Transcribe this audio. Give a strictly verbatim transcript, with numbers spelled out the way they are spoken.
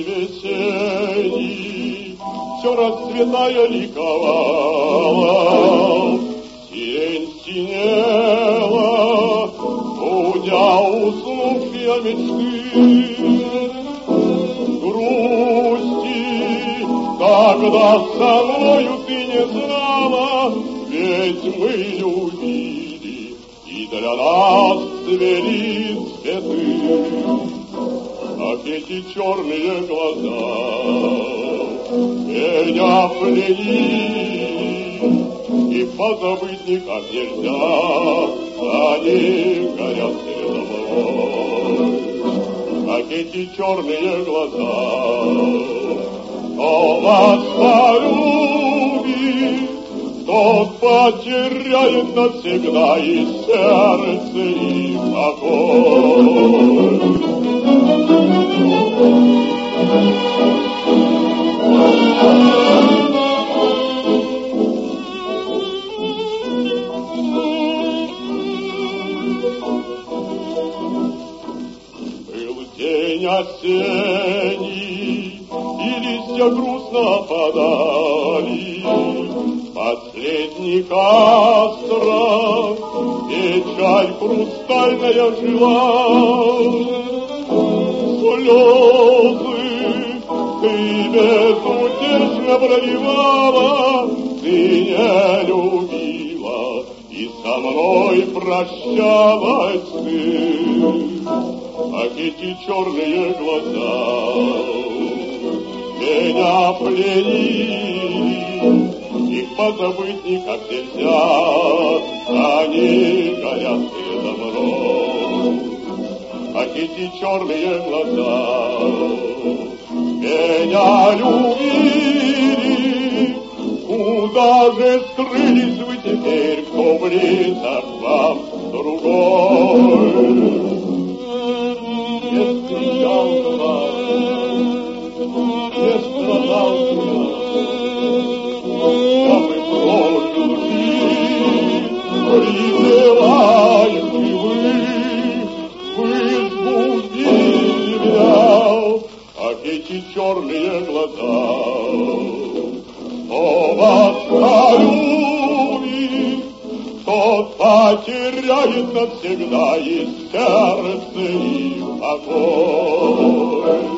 весенний все расцветая ликовала, сирень синела, будя уснувшие мечты. Грусти, когда со мною ты не знала, ведь мы любили, и для нас цвели цветы. Ах, эти черные глаза меня пленили, и позабыть никак нельзя, они горят передо мной. Ах, эти черные глаза, кто вас полюбит, тот потеряет навсегда и сердце, и покой. Был день осенний, и листья грустно опадали, последний остров, печаль хрустальная жила. Слезы ты безутешно проливала, ты не любила, и со мной прощалась ты. Ах, эти черные глаза меня пленили, их позабыть никак нельзя, они горят передо мной. Ах, эти черные глаза меня любили, куда же скрылись вы теперь, кто близок вам другой? Не встречал вас, не страдал я, мы прожил жизнь, призываете вы, вы сбудили меня. Ах, эти черные глаза, кто вас полюбит, тот потеряет навсегда и сердце, и покой.